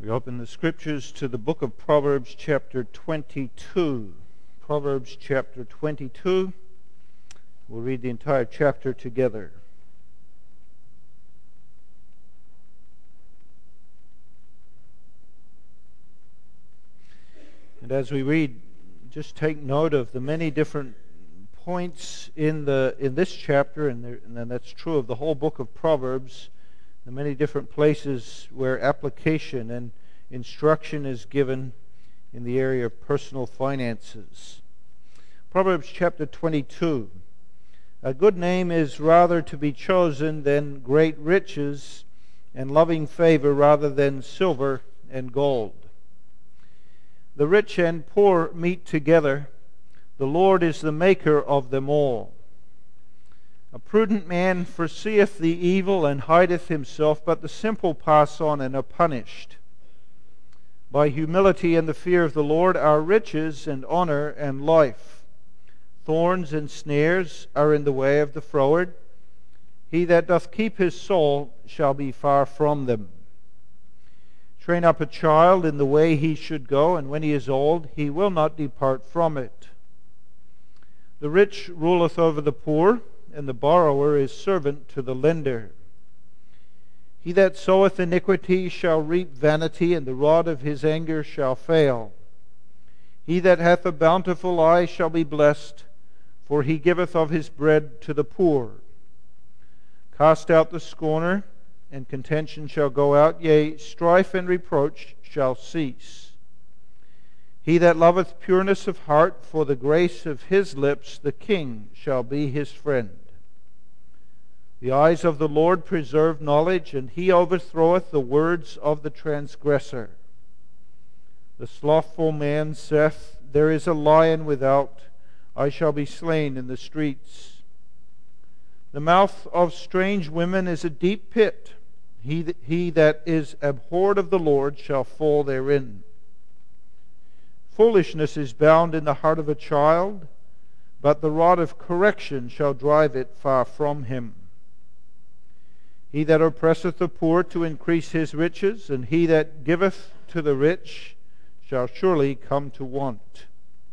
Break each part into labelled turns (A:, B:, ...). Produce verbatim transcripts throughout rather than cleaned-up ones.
A: We open the Scriptures to the book of Proverbs chapter twenty-two. Proverbs chapter twenty-two. We'll read the entire chapter together. And as we read, just take note of the many different points in the in this chapter, and, there, and that's true of the whole book of Proverbs, the many different places where application and instruction is given in the area of personal finances. Proverbs chapter twenty-two. A good name is rather to be chosen than great riches, and loving favor rather than silver and gold. The rich and poor meet together. The Lord is the maker of them all. A prudent man foreseeth the evil and hideth himself, but the simple pass on and are punished. By humility and the fear of the Lord are riches and honor and life. Thorns and snares are in the way of the froward. He that doth keep his soul shall be far from them. Train up a child in the way he should go, and when he is old, he will not depart from it. The rich ruleth over the poor, and the borrower is servant to the lender. He that soweth iniquity shall reap vanity, and the rod of his anger shall fail. He that hath a bountiful eye shall be blessed, for he giveth of his bread to the poor. Cast out the scorner, and contention shall go out, yea, strife and reproach shall cease. He that loveth pureness of heart, for the grace of his lips the king shall be his friend. The eyes of the Lord preserve knowledge, and he overthroweth the words of the transgressor. The slothful man saith, There is a lion without, I shall be slain in the streets. The mouth of strange women is a deep pit. He that, he that is abhorred of the Lord shall fall therein. Foolishness is bound in the heart of a child, but the rod of correction shall drive it far from him. He that oppresseth the poor to increase his riches, and he that giveth to the rich shall surely come to want.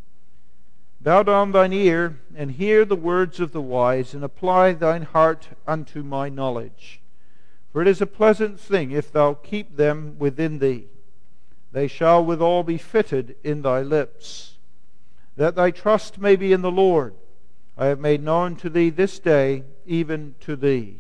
A: Bow down thine ear, and hear the words of the wise, and apply thine heart unto my knowledge. For it is a pleasant thing if thou keep them within thee. They shall withal be fitted in thy lips. That thy trust may be in the Lord. I have made known to thee this day, even to thee.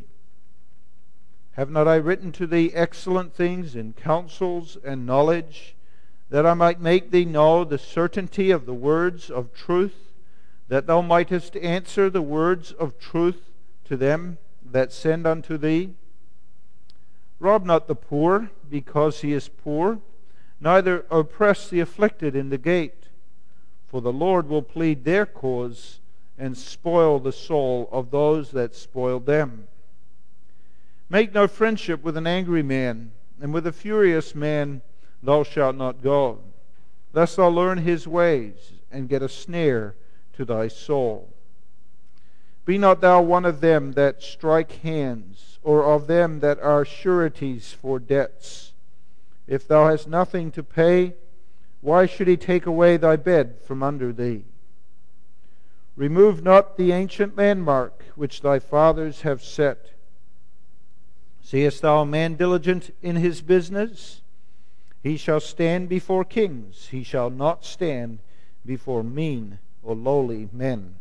A: Have not I written to thee excellent things in counsels and knowledge, that I might make thee know the certainty of the words of truth, that thou mightest answer the words of truth to them that send unto thee? Rob not the poor, because he is poor, neither oppress the afflicted in the gate, for the Lord will plead their cause, and spoil the soul of those that spoil them. Make no friendship with an angry man, and with a furious man thou shalt not go, lest thou learn his ways, and get a snare to thy soul. Be not thou one of them that strike hands, or of them that are sureties for debts. If thou hast nothing to pay, why should he take away thy bed from under thee? Remove not the ancient landmark which thy fathers have set. Seest thou a man diligent in his business? He shall stand before kings. He shall not stand before mean or lowly men.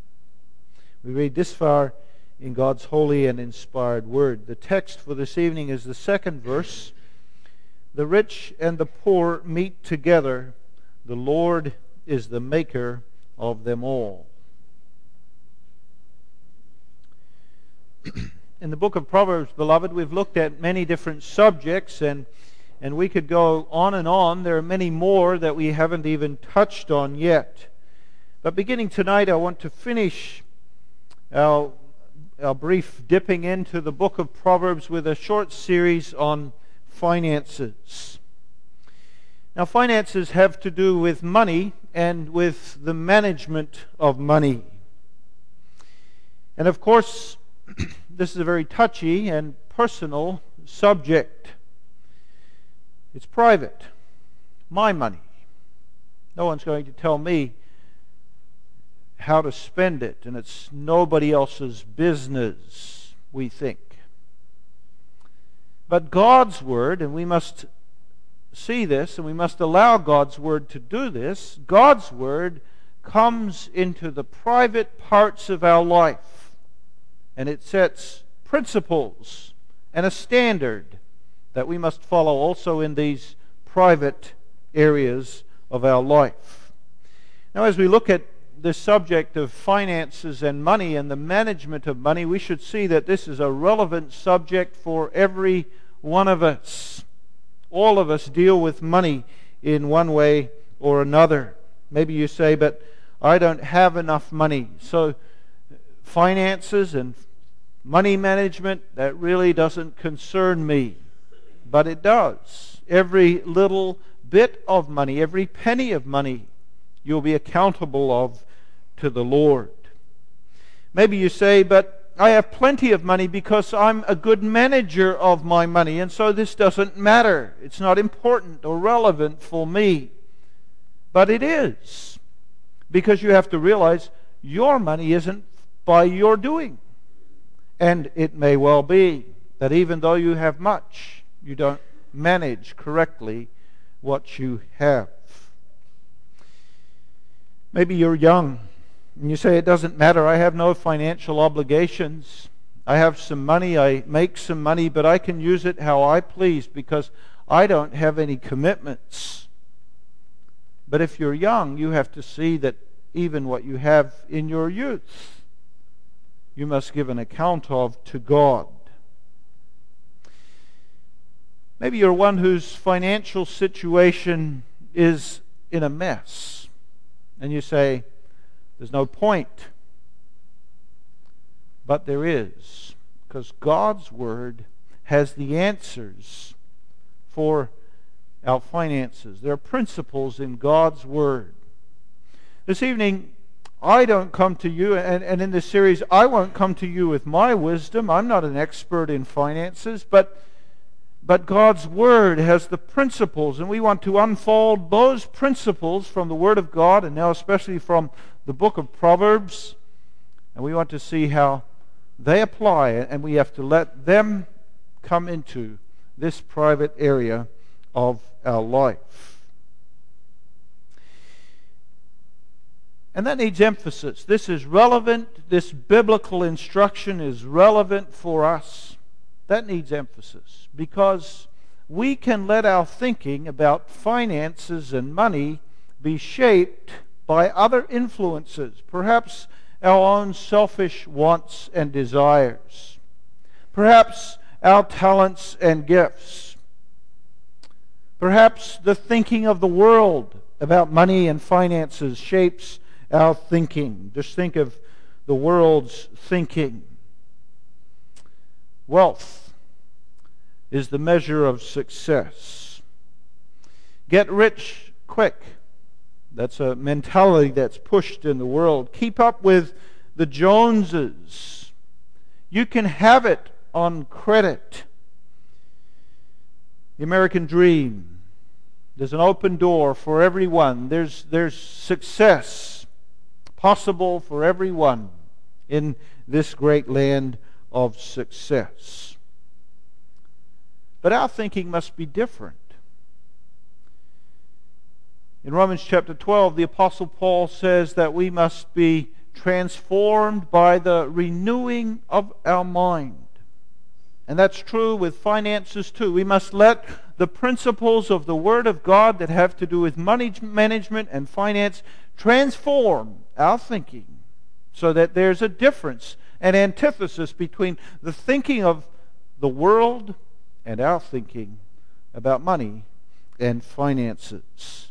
A: We read this far in God's holy and inspired word. The text for this evening is the second verse. The rich and the poor meet together. The Lord is the maker of them all. In the book of Proverbs, beloved, we've looked at many different subjects, and, and we could go on and on. There are many more that we haven't even touched on yet. But beginning tonight, I want to finish our, our brief dipping into the book of Proverbs with a short series on finances. Now, finances have to do with money and with the management of money. And of course, this is a very touchy and personal subject. It's private. My money. No one's going to tell me how to spend it, and it's nobody else's business, we think. But God's Word, and we must see this, and we must allow God's Word to do this, God's Word comes into the private parts of our life, and it sets principles and a standard that we must follow also in these private areas of our life. Now, as we look at this subject of finances and money and the management of money, we should see that this is a relevant subject for every one of us. All of us deal with money in one way or another. Maybe you say, but I don't have enough money. So finances and money management, that really doesn't concern me. But it does. Every little bit of money, every penny of money, you'll be accountable of to the Lord. Maybe you say, but I have plenty of money because I'm a good manager of my money, and so this doesn't matter. It's not important or relevant for me. But it is, because you have to realize your money isn't by your doing. And it may well be that even though you have much, you don't manage correctly what you have. Maybe you're young and you say, it doesn't matter, I have no financial obligations. I have some money, I make some money, but I can use it how I please because I don't have any commitments. But if you're young, you have to see that even what you have in your youth, you must give an account of to God. Maybe you're one whose financial situation is in a mess, and you say, there's no point. But there is, because God's Word has the answers for our finances. There are principles in God's Word. This evening, I don't come to you, and, and in this series, I won't come to you with my wisdom. I'm not an expert in finances, but But God's Word has the principles, and we want to unfold those principles from the Word of God, and now especially from the book of Proverbs, and we want to see how they apply, and we have to let them come into this private area of our life. And that needs emphasis. This is relevant. This biblical instruction is relevant for us. That needs emphasis, because we can let our thinking about finances and money be shaped by other influences, perhaps our own selfish wants and desires, perhaps our talents and gifts, perhaps the thinking of the world about money and finances shapes our thinking. Just think of the world's thinking. Wealth is the measure of success. Get rich quick. That's a mentality that's pushed in the world. Keep up with the Joneses. You can have it on credit. The American dream. There's an open door for everyone. There's, there's success possible for everyone in this great land of success. But our thinking must be different. In Romans chapter twelve, the Apostle Paul says that we must be transformed by the renewing of our mind. And that's true with finances too. We must let the principles of the Word of God that have to do with money management and finance transform our thinking, so that there's a difference, an antithesis between the thinking of the world and our thinking about money and finances.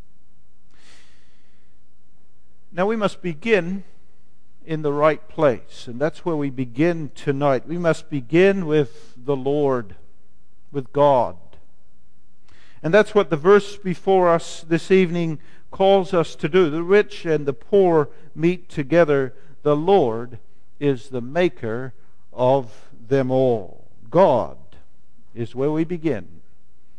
A: Now we must begin in the right place, and that's where we begin tonight. We must begin with the Lord, with God. And that's what the verse before us this evening calls us to do. The rich and the poor meet together. The Lord is the maker of them all. God is where we begin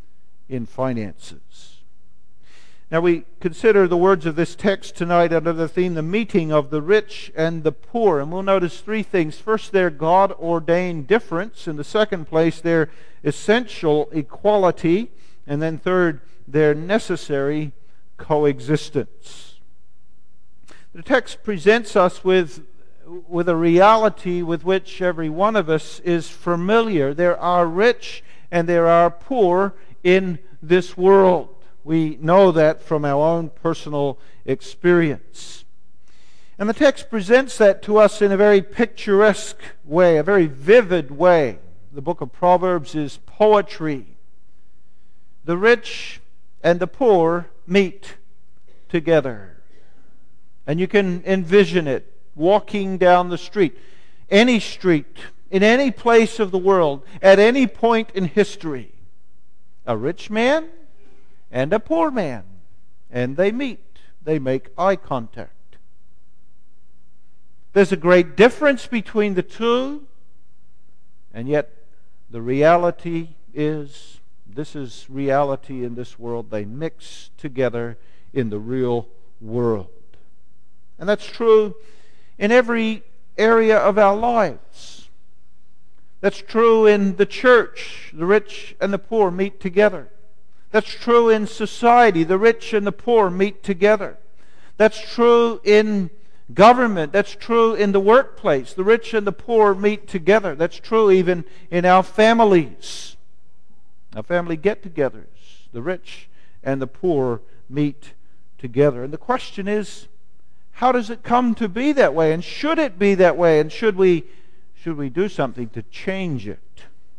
A: in finances. Now we consider the words of this text tonight under the theme, the meeting of the rich and the poor. And we'll notice three things. First, their God-ordained difference. In the second place, their essential equality. And then third, their necessary coexistence. The text presents us with, with a reality with which every one of us is familiar. There are rich and there are poor in this world. We know that from our own personal experience. And the text presents that to us in a very picturesque way, a very vivid way. The book of Proverbs is poetry. The rich and the poor meet together. And you can envision it walking down the street, any street, in any place of the world, at any point in history. A rich man and a poor man, and they meet. They make eye contact. There's a great difference between the two, and yet the reality is, this is reality in this world. They mix together in the real world. And that's true in every area of our lives. That's true in the church. The rich and the poor meet together. That's true in society. The rich and the poor meet together. That's true in government. That's true in the workplace. The rich and the poor meet together. That's true even in our families. Our family get-togethers. The rich and the poor meet together. And the question is, how does it come to be that way? And should it be that way? And should we, should we do something to change it?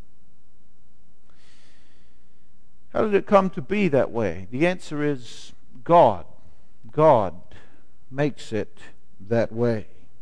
A: How did it come to be that way? The answer is God. God makes it that way.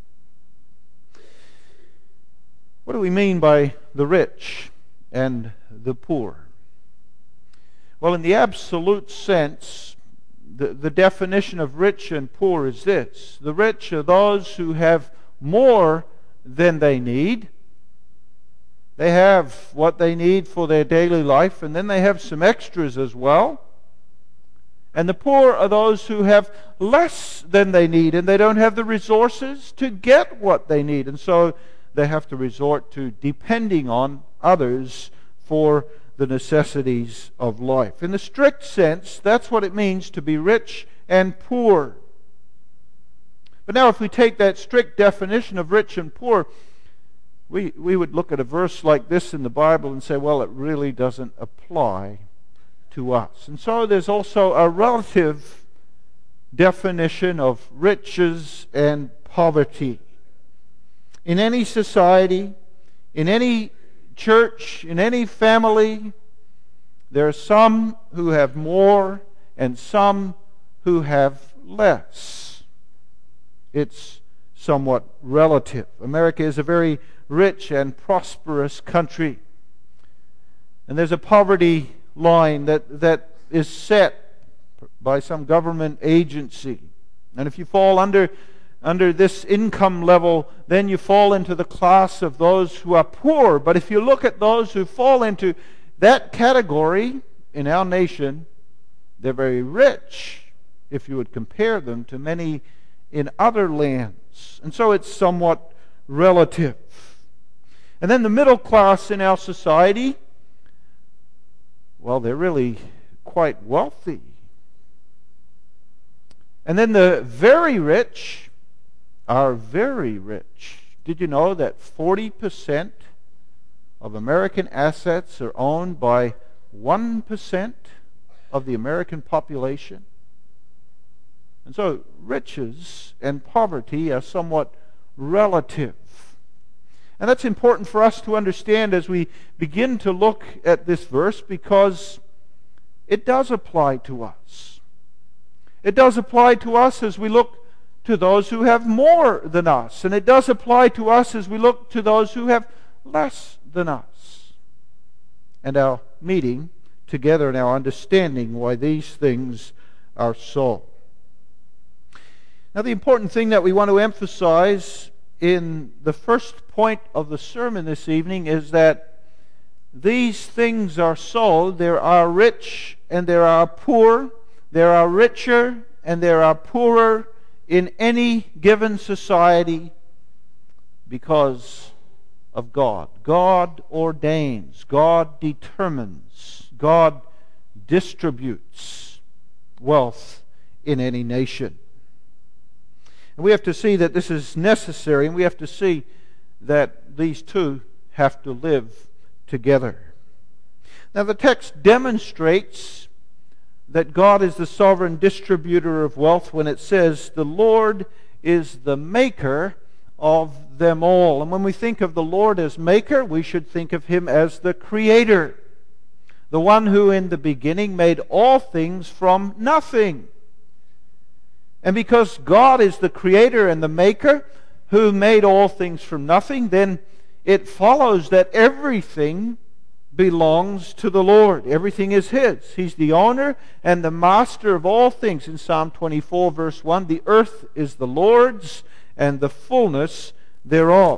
A: What do we mean by the rich and the poor? Well, in the absolute sense, the, the definition of rich and poor is this. The rich are those who have more than they need. They have what they need for their daily life, and then they have some extras as well. And the poor are those who have less than they need, and they don't have the resources to get what they need. And so they have to resort to depending on others for the necessities of life. In the strict sense, that's what it means to be rich and poor. But now if we take that strict definition of rich and poor, We, we would look at a verse like this in the Bible and say, well, it really doesn't apply to us. And so there's also a relative definition of riches and poverty. In any society, in any church, in any family, there are some who have more and some who have less. It's somewhat relative. America is a very rich and prosperous country. And there's a poverty line that, that is set by some government agency. And if you fall under, under this income level, then you fall into the class of those who are poor. But if you look at those who fall into that category in our nation, they're very rich if you would compare them to many in other lands. And so it's somewhat relative. And then the middle class in our society, well, they're really quite wealthy. And then the very rich are very rich. Did you know that forty percent of American assets are owned by one percent of the American population? And so riches and poverty are somewhat relative. And that's important for us to understand as we begin to look at this verse, because it does apply to us. It does apply to us as we look to those who have more than us. And it does apply to us as we look to those who have less than us. And our meeting together and our understanding why these things are so. Now, the important thing that we want to emphasize in the first point of the sermon this evening is that these things are so, there are rich and there are poor, there are richer and there are poorer in any given society because of God. God ordains, God determines, God distributes wealth in any nation. And we have to see that this is necessary, and we have to see that these two have to live together. Now, the text demonstrates that God is the sovereign distributor of wealth when it says, "The Lord is the maker of them all." And when we think of the Lord as maker, we should think of Him as the creator, the one who in the beginning made all things from nothing. And because God is the creator and the maker who made all things from nothing, then it follows that everything belongs to the Lord. Everything is His. He's the owner and the master of all things. In Psalm twenty-four, verse one, "The earth is the Lord's and the fullness thereof."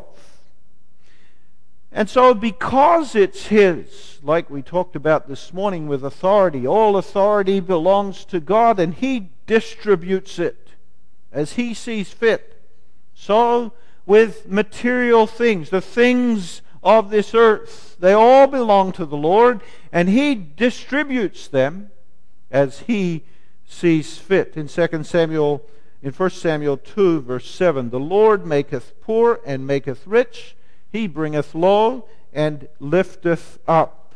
A: And so because it's His, like we talked about this morning with authority, all authority belongs to God, and He distributes it as He sees fit. So with material things, the things of this earth, they all belong to the Lord, and He distributes them as He sees fit. In Second Samuel, in First Samuel two, verse seven, "The Lord maketh poor and maketh rich, He bringeth low and lifteth up."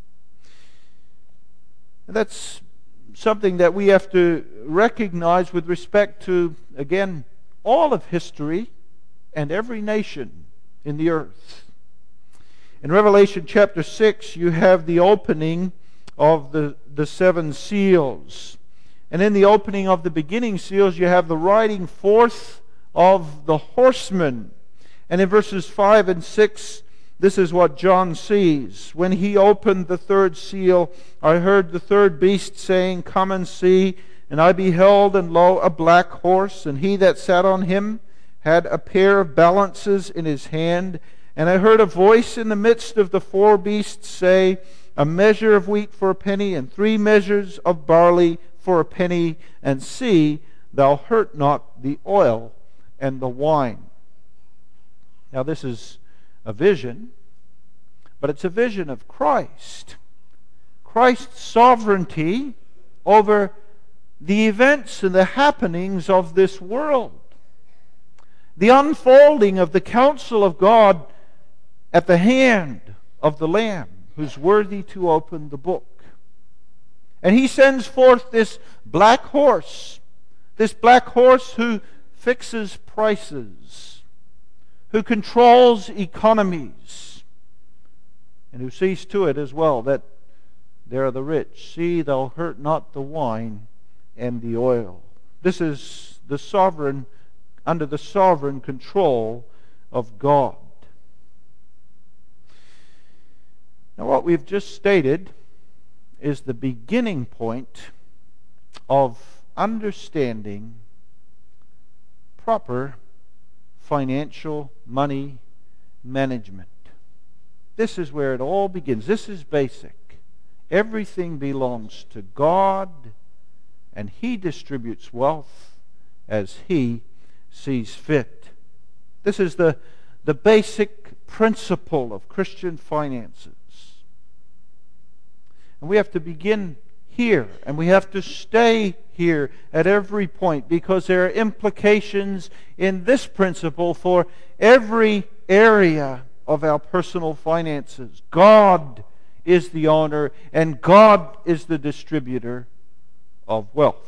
A: And that's something that we have to recognize with respect to, again, all of history and every nation in the earth. In Revelation chapter six, you have the opening of the, the seven seals. And in the opening of the beginning seals, you have the riding forth of the horsemen. And in verses five and six, this is what John sees. "When he opened the third seal, I heard the third beast saying, Come and see. And I beheld, and lo, a black horse, and he that sat on him had a pair of balances in his hand. And I heard a voice in the midst of the four beasts say, A measure of wheat for a penny, and three measures of barley for a penny, and see, thou hurt not the oil and the wine." Now this is a vision, but it's a vision of Christ. Christ's sovereignty over the events and the happenings of this world. The unfolding of the counsel of God at the hand of the Lamb, who's worthy to open the book. And He sends forth this black horse, this black horse who fixes prices, who controls economies, and who sees to it as well that there are the rich. "See, thou hurt not the wine and the oil." This is the sovereign, under the sovereign control of God. Now, what we've just stated is the beginning point of understanding proper financial money management. This is where it all begins. This is basic. Everything belongs to God, and He distributes wealth as He sees fit. This is the, the basic principle of Christian finances. And we have to begin here, and we have to stay here at every point, because there are implications in this principle for every area of our personal finances. God is the owner, and God is the distributor of wealth.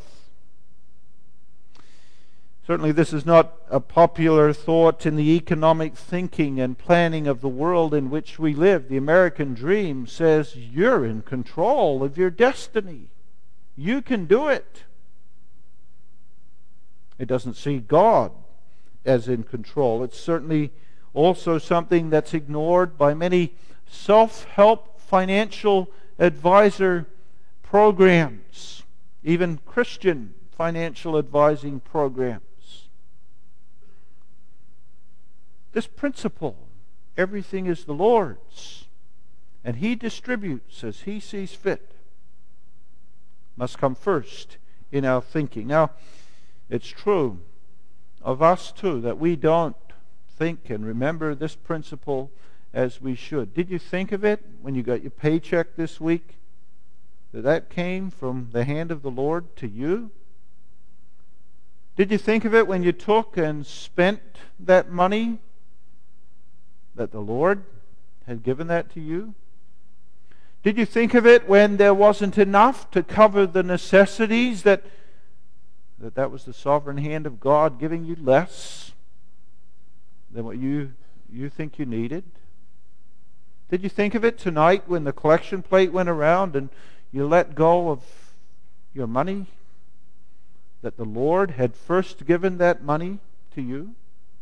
A: Certainly this is not a popular thought in the economic thinking and planning of the world in which we live. The American dream says you're in control of your destiny. You can do it. It doesn't see God as in control. It's certainly also something that's ignored by many self-help financial advisor programs, even Christian financial advising programs. This principle, everything is the Lord's, and He distributes as He sees fit, must come first in our thinking. Now, it's true of us too that we don't think and remember this principle as we should. Did you think of it when you got your paycheck this week? That that came from the hand of the Lord to you? Did you think of it when you took and spent that money, that the Lord had given that to you? Did you think of it when there wasn't enough to cover the necessities, that that, that was the sovereign hand of God giving you less than what you, you think you needed? Did you think of it tonight when the collection plate went around and you let go of your money, that the Lord had first given that money to you?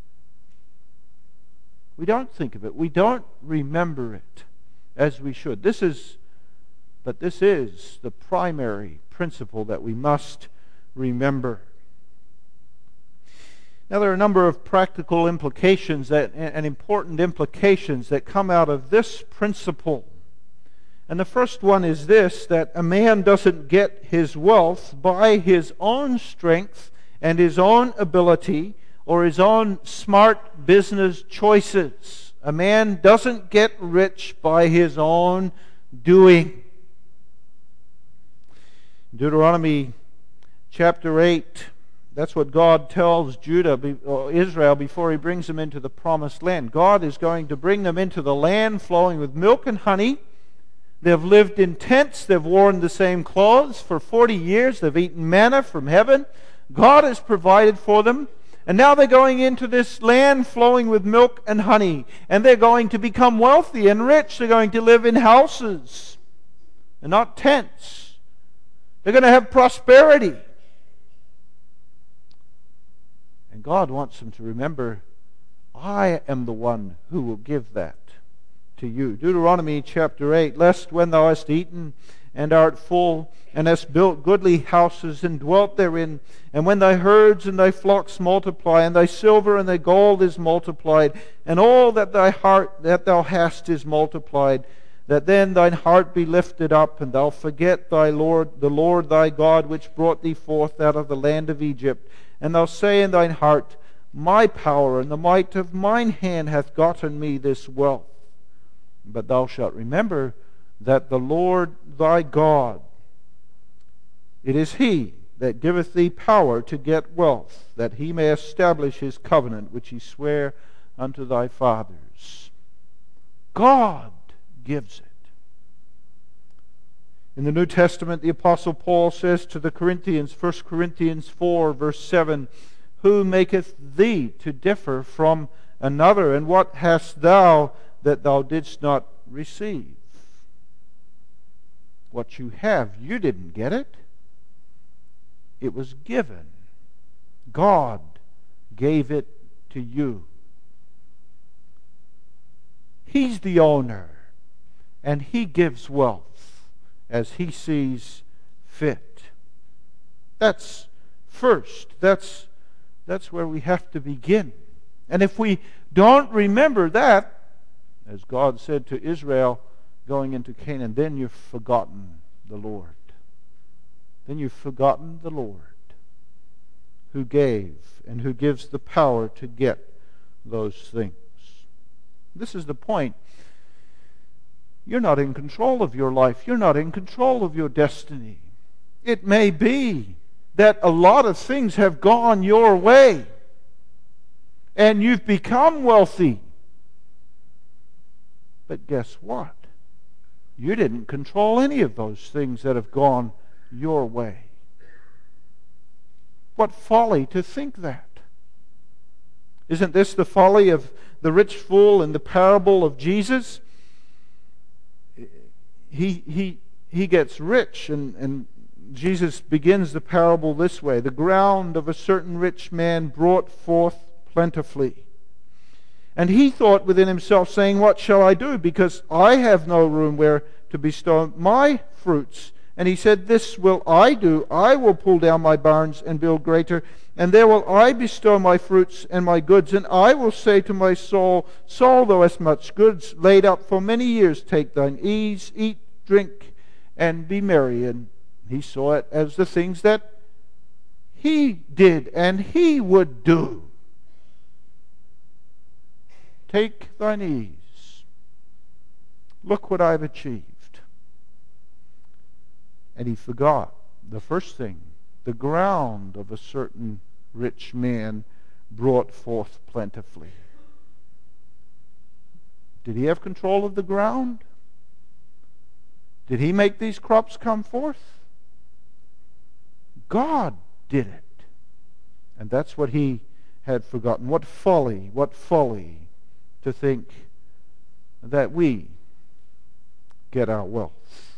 A: We don't think of it. We don't remember it as we should. This is, but this is the primary principle that we must remember. Now, there are a number of practical implications that, and important implications that come out of this principle. And the first one is this, that a man doesn't get his wealth by his own strength and his own ability or his own smart business choices. A man doesn't get rich by his own doing. Deuteronomy chapter eight, that's what God tells Judah, or Israel, before He brings them into the promised land. God is going to bring them into the land flowing with milk and honey. They've lived in tents. They've worn the same clothes for forty years. They've eaten manna from heaven. God has provided for them. And now they're going into this land flowing with milk and honey. And they're going to become wealthy and rich. They're going to live in houses and not tents. They're going to have prosperity. And God wants them to remember, I am the one who will give that to you. Deuteronomy chapter eight, lest when thou hast eaten and art full, and hast built goodly houses and dwelt therein, and when thy herds and thy flocks multiply, and thy silver and thy gold is multiplied, and all that thy heart that thou hast is multiplied, that then thine heart be lifted up, and thou forget thy Lord, the Lord thy God, which brought thee forth out of the land of Egypt, and thou say in thine heart, my power and the might of mine hand hath gotten me this wealth. But thou shalt remember that the Lord thy God, it is He that giveth thee power to get wealth, that He may establish His covenant, which He sware unto thy fathers. God gives it. In the New Testament, the Apostle Paul says to the Corinthians, First Corinthians four, verse seven, who maketh thee to differ from another, and what hast thou that thou didst not receive? What you have, you didn't get it. It was given. God gave it to you. He's the owner, and He gives wealth as He sees fit. That's first. That's, that's where we have to begin. And if we don't remember that, as God said to Israel going into Canaan, then you've forgotten the Lord. Then you've forgotten the Lord who gave and who gives the power to get those things. This is the point. You're not in control of your life. You're not in control of your destiny. It may be that a lot of things have gone your way and you've become wealthy. But guess what? You didn't control any of those things that have gone your way. What folly to think that. Isn't this the folly of the rich fool in the parable of Jesus? He, he, he gets rich, and, and Jesus begins the parable this way. The ground of a certain rich man brought forth plentifully. And he thought within himself, saying, what shall I do? Because I have no room where to bestow my fruits. And he said, This will I do. I will pull down my barns and build greater, and there will I bestow my fruits and my goods. And I will say to my soul, Soul, thou hast much goods laid up for many years. Take thine ease, eat, drink, and be merry. And he saw it as the things that he did and he would do. Take thine ease. Look what I've achieved. And he forgot the first thing. The ground of a certain rich man brought forth plentifully. Did he have control of the ground? Did he make these crops come forth? God did it. And that's what he had forgotten. What folly, what folly to think that we get our wealth.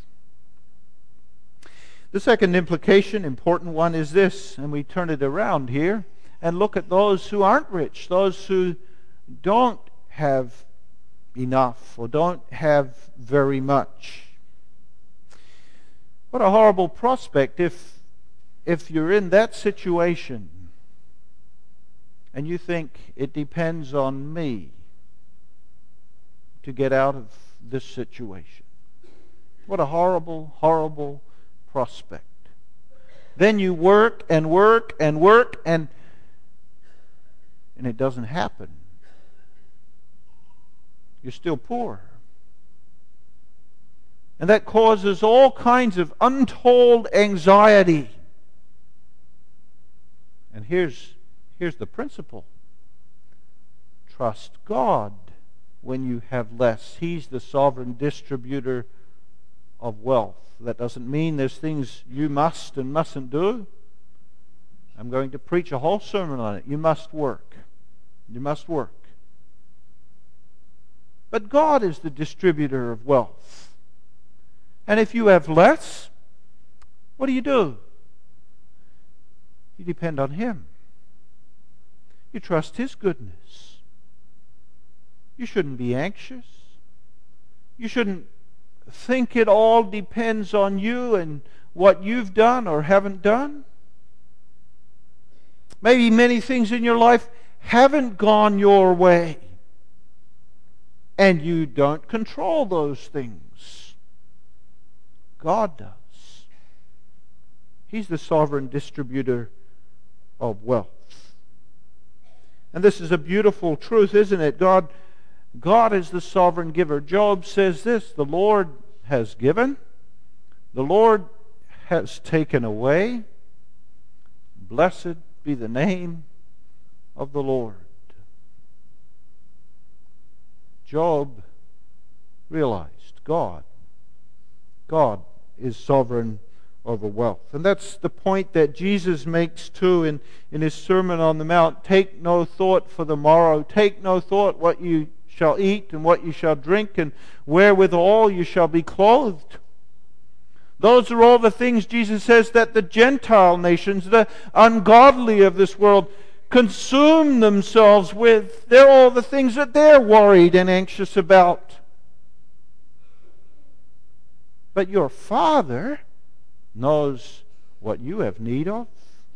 A: The second implication, important one, is this, and we turn it around here and look at those who aren't rich, those who don't have enough or don't have very much. What a horrible prospect if, if you're in that situation and you think it depends on me to get out of this situation. What a horrible, horrible prospect. Then you work and work and work and and it doesn't happen. You're still poor. And that causes all kinds of untold anxiety. And here's here's the principle. Trust God when you have less. He's the sovereign distributor of wealth. That doesn't mean there's things you must and mustn't do. I'm going to preach a whole sermon on it. You must work. You must work. But God is the distributor of wealth. And if you have less, what do you do? You depend on Him. You trust His goodness. You shouldn't be anxious. You shouldn't think it all depends on you and what you've done or haven't done. Maybe many things in your life haven't gone your way, and you don't control those things. God does. He's the sovereign distributor of wealth. And this is a beautiful truth, isn't it? God God is the sovereign giver. Job says this, the Lord has given, the Lord has taken away. Blessed be the name of the Lord. Job realized God. God is sovereign over wealth. And that's the point that Jesus makes too in, in His Sermon on the Mount. Take no thought for the morrow. Take no thought what you shall eat and what you shall drink and wherewithal you shall be clothed. Those are all the things Jesus says that the Gentile nations, the ungodly of this world, consume themselves with. They're all the things that they're worried and anxious about. But your Father knows what you have need of.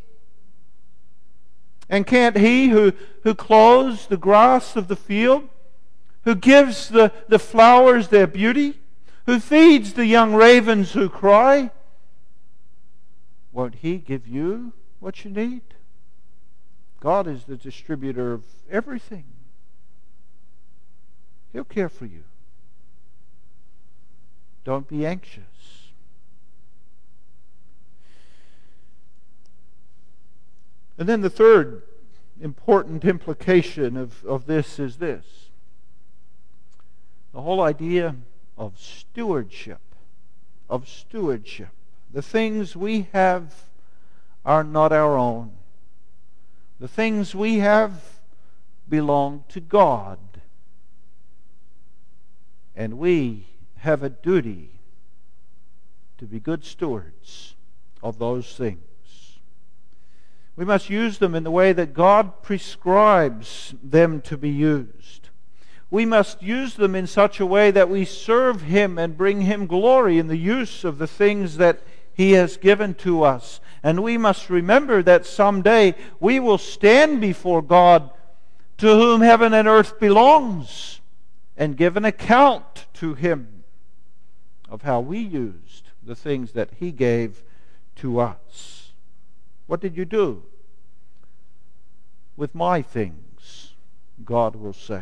A: And can't He who, who clothes the grass of the field, who gives the, the flowers their beauty, who feeds the young ravens who cry, won't He give you what you need? God is the distributor of everything. He'll care for you. Don't be anxious. And then the third important implication of, of this is this. The whole idea of stewardship. Of stewardship. The things we have are not our own. The things we have belong to God. And we have a duty to be good stewards of those things. We must use them in the way that God prescribes them to be used. We must use them in such a way that we serve Him and bring Him glory in the use of the things that He has given to us. And we must remember that someday we will stand before God, to whom heaven and earth belongs, and give an account to Him of how we used the things that He gave to us. What did you do with my things? God will say.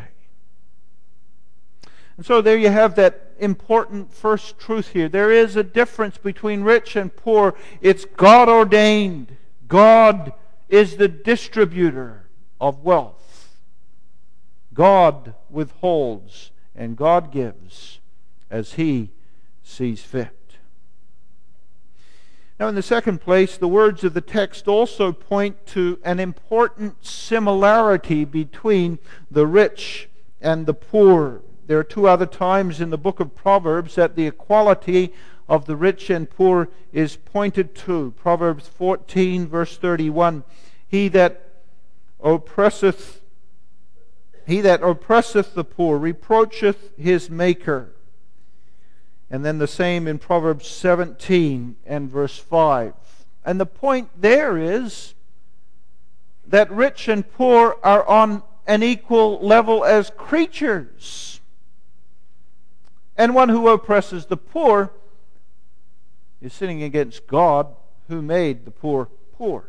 A: And so there you have that important first truth here. There is a difference between rich and poor. It's God ordained. God is the distributor of wealth. God withholds and God gives as He sees fit. Now, in the second place, the words of the text also point to an important similarity between the rich and the poor. There are two other times in the book of Proverbs that the equality of the rich and poor is pointed to. Proverbs fourteen, verse thirty-one. He that oppresseth, he that oppresseth the poor reproacheth his maker. And then the same in Proverbs seventeen and verse five. And the point there is that rich and poor are on an equal level as creatures. And one who oppresses the poor is sinning against God, who made the poor poor.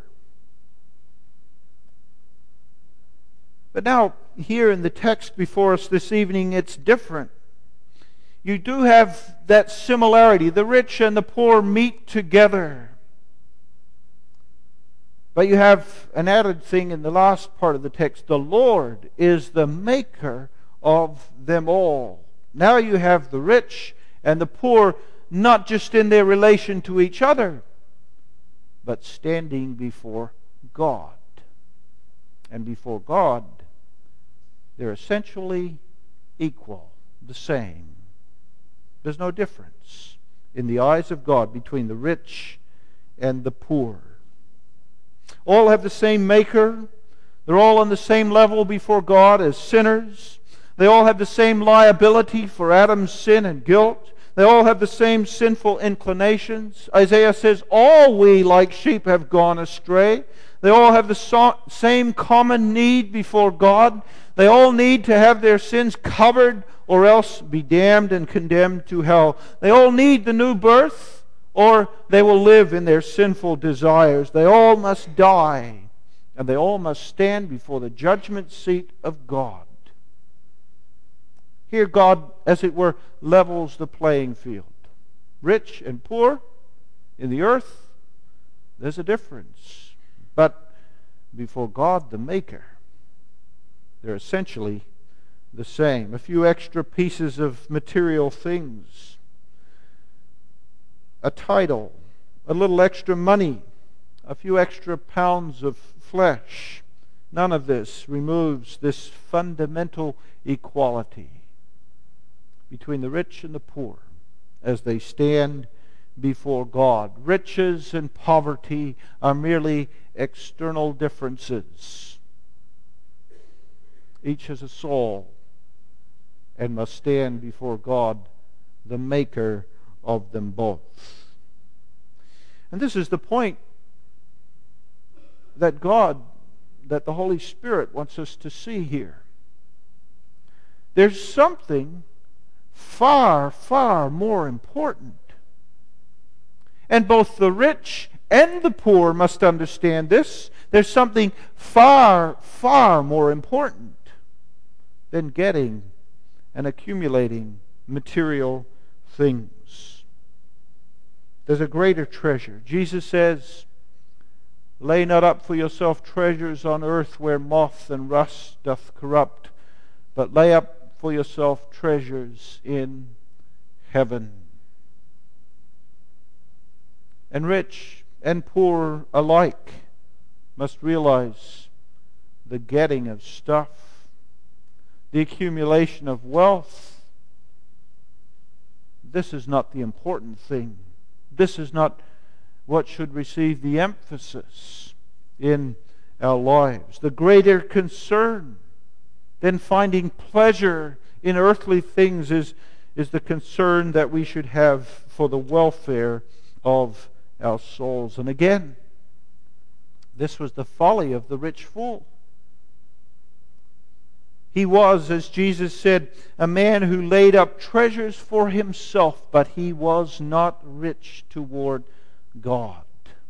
A: But now, here in the text before us this evening, it's different. You do have that similarity. The rich and the poor meet together. But you have an added thing in the last part of the text. The Lord is the maker of them all. Now you have the rich and the poor not just in their relation to each other, but standing before God. And before God, they're essentially equal, the same. There's no difference in the eyes of God between the rich and the poor. All have the same Maker. They're all on the same level before God as sinners. They all have the same liability for Adam's sin and guilt. They all have the same sinful inclinations. Isaiah says, all we like sheep have gone astray. They all have the so- same common need before God. They all need to have their sins covered or else be damned and condemned to hell. They all need the new birth, or they will live in their sinful desires. They all must die, and they all must stand before the judgment seat of God. Here God, as it were, levels the playing field. Rich and poor in the earth, there's a difference. But before God, the Maker, they're essentially the same. A few extra pieces of material things. A title, a little extra money, a few extra pounds of flesh. None of this removes this fundamental equality between the rich and the poor as they stand before God. Riches and poverty are merely external differences. Each has a soul and must stand before God, the Maker of them both. And this is the point that God, that the Holy Spirit wants us to see here. There's something far, far more important. And both the rich and the poor must understand this. There's something far, far more important than getting and accumulating material things. There's a greater treasure. Jesus says, lay not up for yourself treasures on earth where moth and rust doth corrupt, but lay up for yourself treasures in heaven. And rich and poor alike must realize the getting of stuff, the accumulation of wealth. This is not the important thing. This is not what should receive the emphasis in our lives. The greater concern than finding pleasure in earthly things is, is the concern that we should have for the welfare of our souls. And again, this was the folly of the rich fool. He was, as Jesus said, a man who laid up treasures for himself, but he was not rich toward God.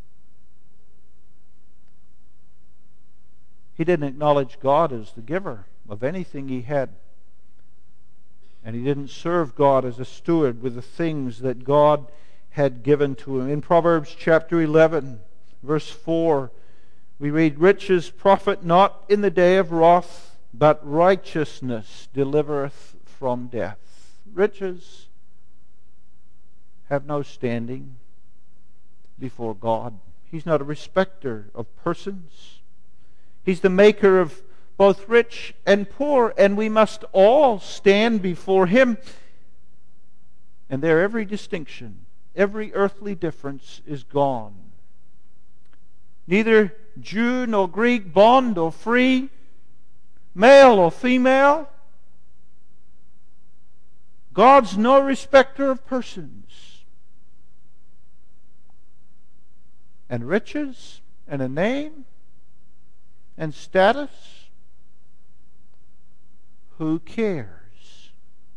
A: He didn't acknowledge God as the giver of anything he had. And he didn't serve God as a steward with the things that God had given to him. In Proverbs chapter eleven, verse four, we read, "Riches profit not in the day of wrath, but righteousness delivereth from death." Riches have no standing before God. He's not a respecter of persons. He's the maker of both rich and poor, and we must all stand before Him. And there every distinction, every earthly difference is gone. Neither Jew nor Greek, bond or free, male or female. God's no respecter of persons. And riches and a name and status, who cares?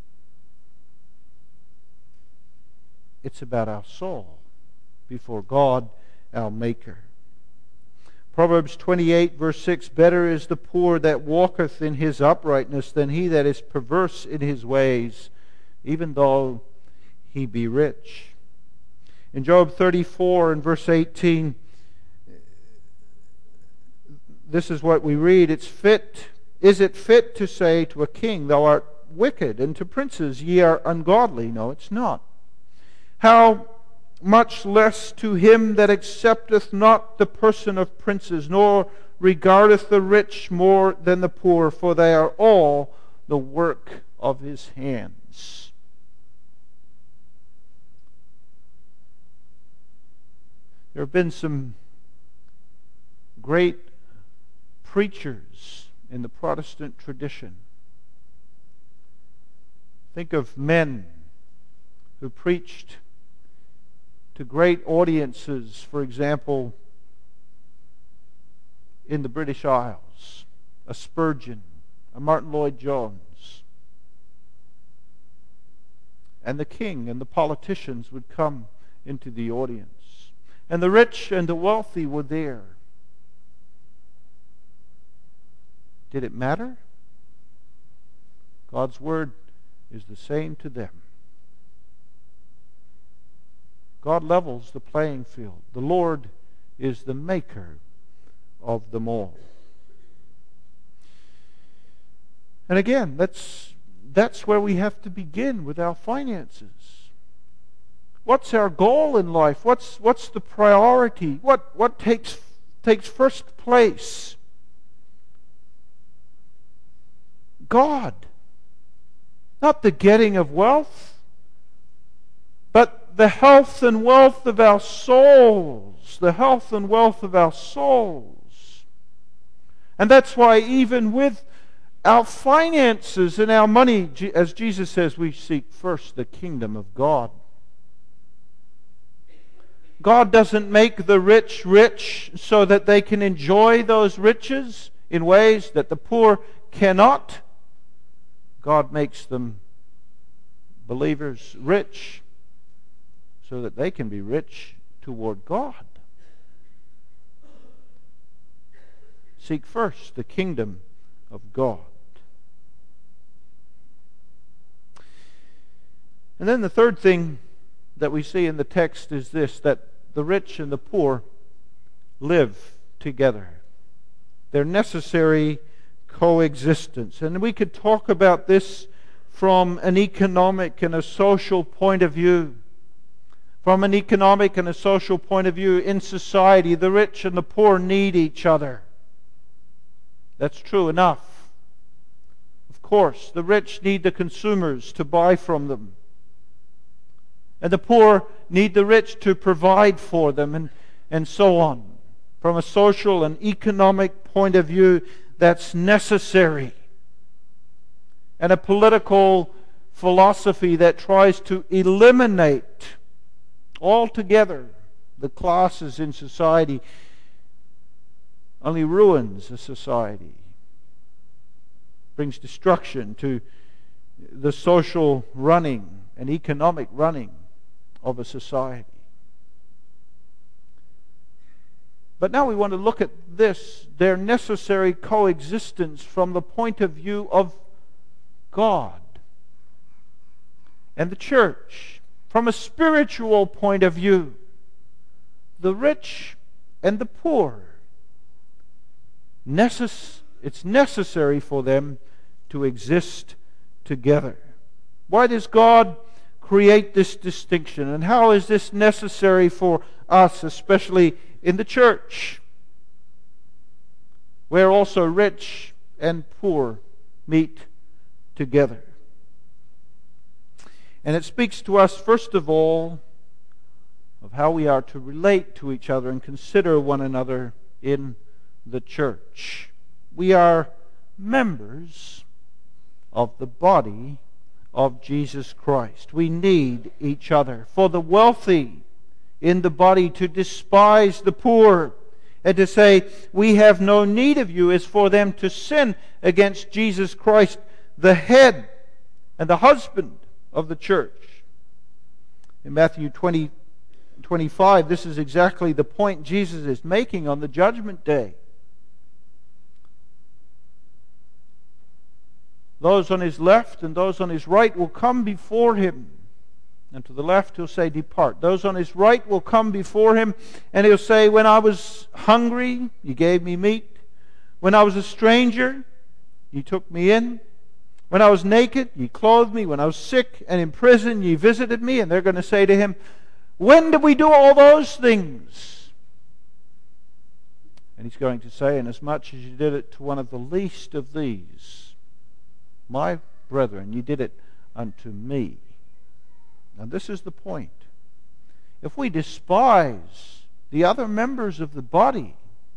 A: It's about our soul before God, our Maker. Proverbs twenty-eight, verse six, "Better is the poor that walketh in his uprightness than he that is perverse in his ways, even though he be rich." In Job thirty-four and verse eighteen, this is what we read. It's fit, is it fit to say to a king, "Thou art wicked," and to princes, "Ye are ungodly"? No, it's not. How much less to him that accepteth not the person of princes, nor regardeth the rich more than the poor, for they are all the work of his hands. There have been some great preachers in the Protestant tradition. Think of men who preached to great audiences, for example, in the British Isles, a Spurgeon, a Martin Lloyd-Jones. And the king and the politicians would come into the audience. And the rich and the wealthy were there. Did it matter? God's word is the same to them. God levels the playing field. The Lord is the maker of them all. And again, that's, that's where we have to begin with our finances. What's our goal in life? What's, what's the priority? What, what takes, takes first place? God. Not the getting of wealth, but the health and wealth of our souls. The health and wealth of our souls. And that's why even with our finances and our money, as Jesus says, we seek first the kingdom of God. God doesn't make the rich rich so that they can enjoy those riches in ways that the poor cannot. God makes them, believers, rich so that they can be rich toward God. Seek first the kingdom of God. And then the third thing that we see in the text is this, that the rich and the poor live together. They're necessary coexistence. And we could talk about this from an economic and a social point of view. From an economic and a social point of view, in society, the rich and the poor need each other. That's true enough. Of course, the rich need the consumers to buy from them. And the poor need the rich to provide for them, and, and so on. From a social and economic point of view, that's necessary. and a political philosophy that tries to eliminate altogether the classes in society only ruins a society, brings destruction to the social running and economic running of a society. But now we want to look at this, their necessary coexistence from the point of view of God and the church. From a spiritual point of view, the rich and the poor, necess- it's necessary for them to exist together. Why does God create this distinction? And how is this necessary for us, especially in the church, where also rich and poor meet together? And it speaks to us, first of all, of how we are to relate to each other and consider one another in the church. We are members of the body of Jesus Christ. We need each other. For the wealthy in the body to despise the poor and to say, we have no need of you, is for them to sin against Jesus Christ, the head and the husband of the church. In Matthew twenty, twenty-five, this is exactly the point Jesus is making on the judgment day. Those on his left and those on his right will come before him. And to the left he'll say, depart. Those on his right will come before him, and he'll say, when I was hungry, you gave me meat. When I was a stranger, you took me in. When I was naked, you clothed me. When I was sick and in prison, you visited me. And they're going to say to him, when did we do all those things? And he's going to say, inasmuch as you did it to one of the least of these, my brethren, you did it unto me. Now this is the point. If we despise the other members of the body,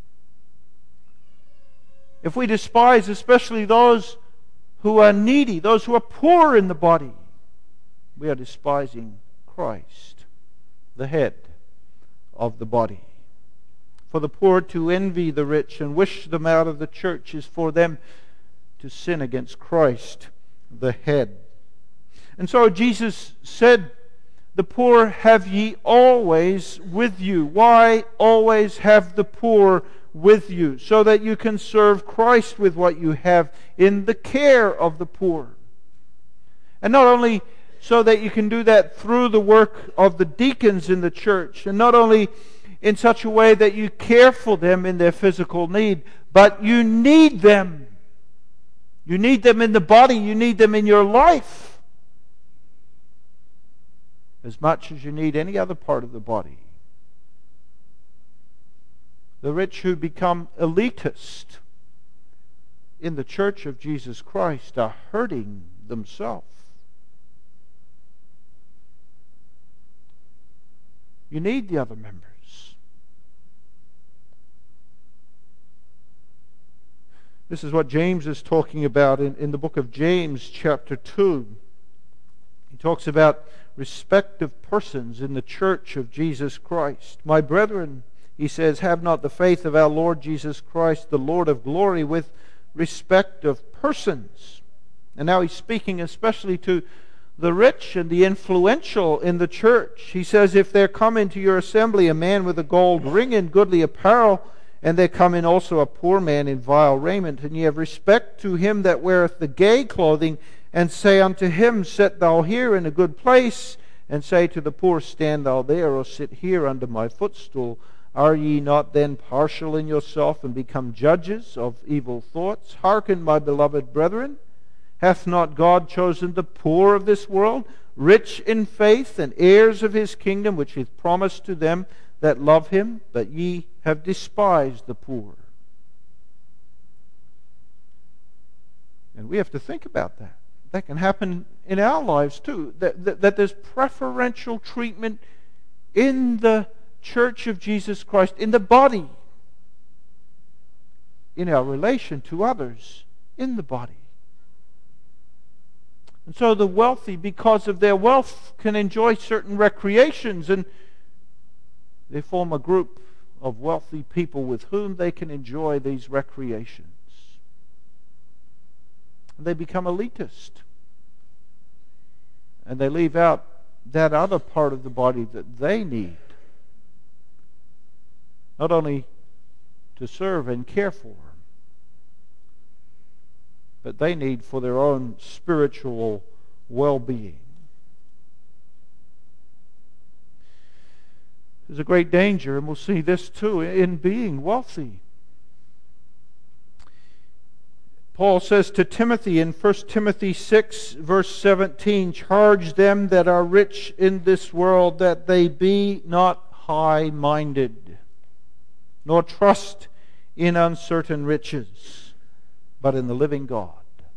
A: if we despise especially those who are needy, those who are poor in the body, we are despising Christ, the head of the body. For the poor to envy the rich and wish them out of the church is for them to sin against Christ, the head. And so Jesus said, the poor have ye always with you. Why always have the poor with you? So that you can serve Christ with what you have in the care of the poor. And not only so that you can do that through the work of the deacons in the church, and not only in such a way that you care for them in their physical need, but you need them. You need them in the body. You need them in your life as much as you need any other part of the body. The rich who become elitist in the church of Jesus Christ are hurting themselves. You need the other members. This is what James is talking about in, in the book of James, chapter two. He talks about respect of persons in the church of Jesus Christ. My brethren, he says, have not the faith of our Lord Jesus Christ, the Lord of glory, with respect of persons. And now he's speaking especially to the rich and the influential in the church. He says, if there come into your assembly a man with a gold ring and goodly apparel, and there come in also a poor man in vile raiment, and ye have respect to him that weareth the gay clothing, and say unto him, sit thou here in a good place, and say to the poor, stand thou there, or sit here under my footstool. Are ye not then partial in yourself, and become judges of evil thoughts? Hearken, my beloved brethren, hath not God chosen the poor of this world, rich in faith, and heirs of his kingdom, which he hath promised to them that love him? But ye have despised the poor. And we have to think about that. That can happen in our lives too. That, that, that there's preferential treatment in the church of Jesus Christ, in the body, in our relation to others in the body. And so the wealthy, because of their wealth, can enjoy certain recreations, and they form a group of wealthy people with whom they can enjoy these recreations. And they become elitist. And they leave out that other part of the body that they need, not only to serve and care for, but they need for their own spiritual well-being. There's a great danger, and we'll see this too, in being wealthy. Paul says to Timothy in First Timothy six, verse seventeen, "Charge them that are rich in this world that they be not high-minded, nor trust in uncertain riches, but in the living God."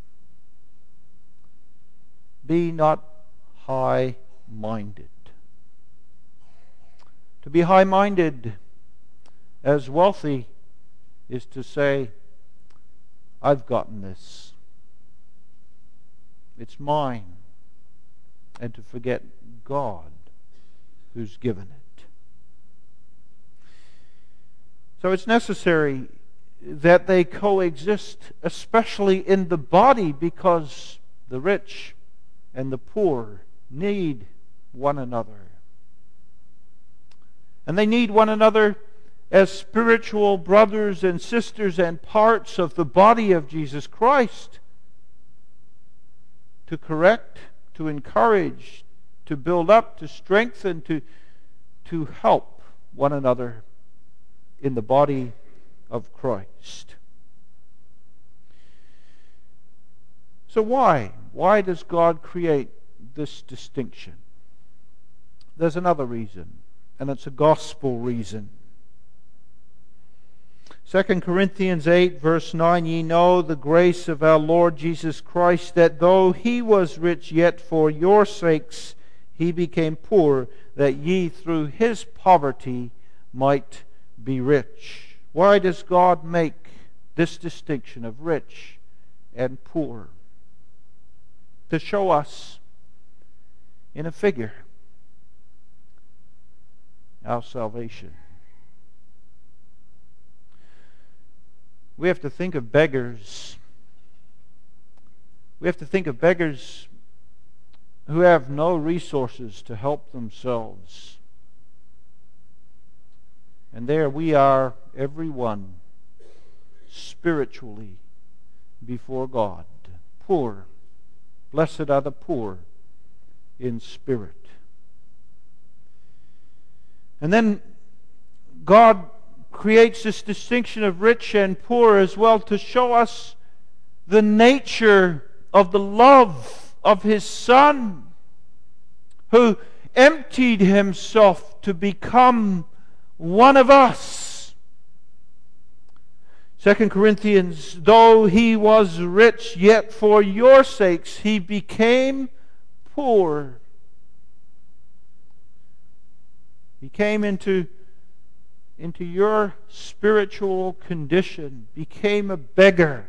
A: Be not high-minded. To be high-minded as wealthy is to say, I've gotten this. It's mine. And to forget God who's given it. So it's necessary that they coexist, especially in the body, because the rich and the poor need one another. And they need one another as spiritual brothers and sisters and parts of the body of Jesus Christ, to correct, to encourage, to build up, to strengthen, to, to help one another in the body of Christ. So why? Why does God create this distinction? There's another reason, and it's a gospel reason. Second Corinthians eight, verse nine, "Ye know the grace of our Lord Jesus Christ, that though He was rich, yet for your sakes He became poor, that ye through His poverty might be rich." Why does God make this distinction of rich and poor? To show us in a figure our salvation. We have to think of beggars. We have to think of beggars who have no resources to help themselves. And there we are, everyone, spiritually before God. Poor. Blessed are the poor in spirit. And then God creates this distinction of rich and poor as well to show us the nature of the love of His Son, who emptied Himself to become one of us. Second Corinthians, "Though He was rich, yet for your sakes He became poor." He came into into your spiritual condition, became a beggar,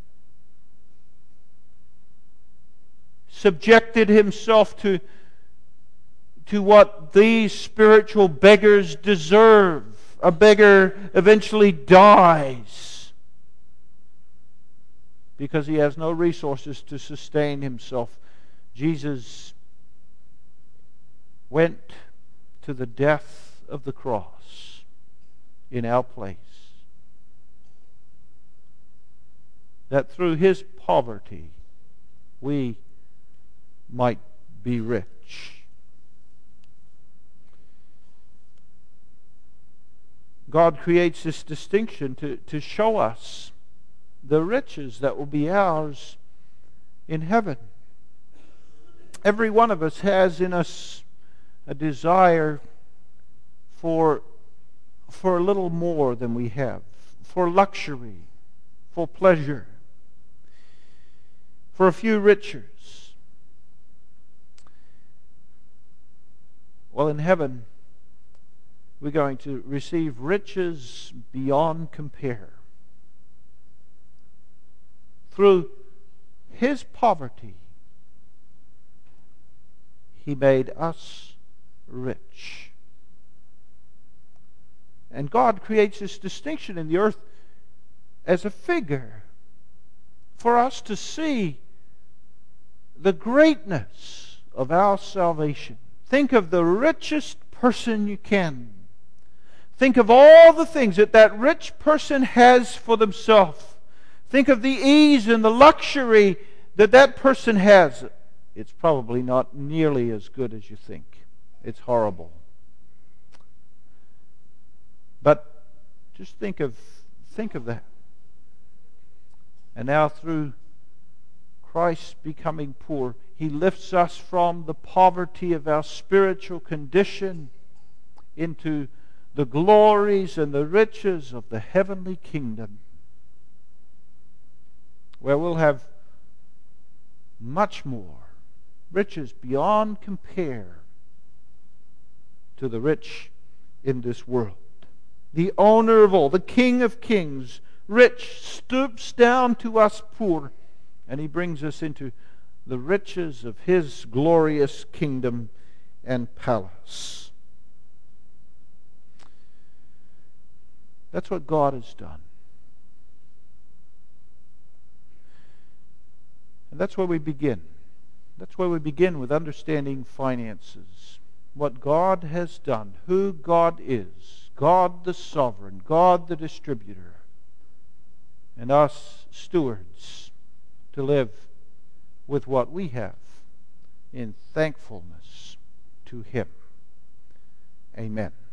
A: subjected Himself to, to what these spiritual beggars deserve. A beggar eventually dies because he has no resources to sustain himself. Jesus went to the death of the cross in our place, that through His poverty we might be rich. God creates this distinction to, to show us the riches that will be ours in heaven. Every one of us has in us a desire for for a little more than we have, for luxury, for pleasure, for a few riches. Well, in heaven, we're going to receive riches beyond compare. Through His poverty, He made us rich. And God creates this distinction in the earth as a figure for us to see the greatness of our salvation. Think of the richest person you can. Think of all the things that that rich person has for themselves. Think of the ease and the luxury that that person has. It's probably not nearly as good as you think. It's horrible. But just think of think of that. And now through Christ becoming poor, He lifts us from the poverty of our spiritual condition into the glories and the riches of the heavenly kingdom, where we'll have much more, riches beyond compare to the rich in this world. The owner of all, the King of kings, rich, stoops down to us poor, and He brings us into the riches of His glorious kingdom and palace. That's what God has done. And that's where we begin. That's where we begin with understanding finances. What God has done, who God is, God the sovereign, God the distributor, and us stewards to live with what we have in thankfulness to Him. Amen.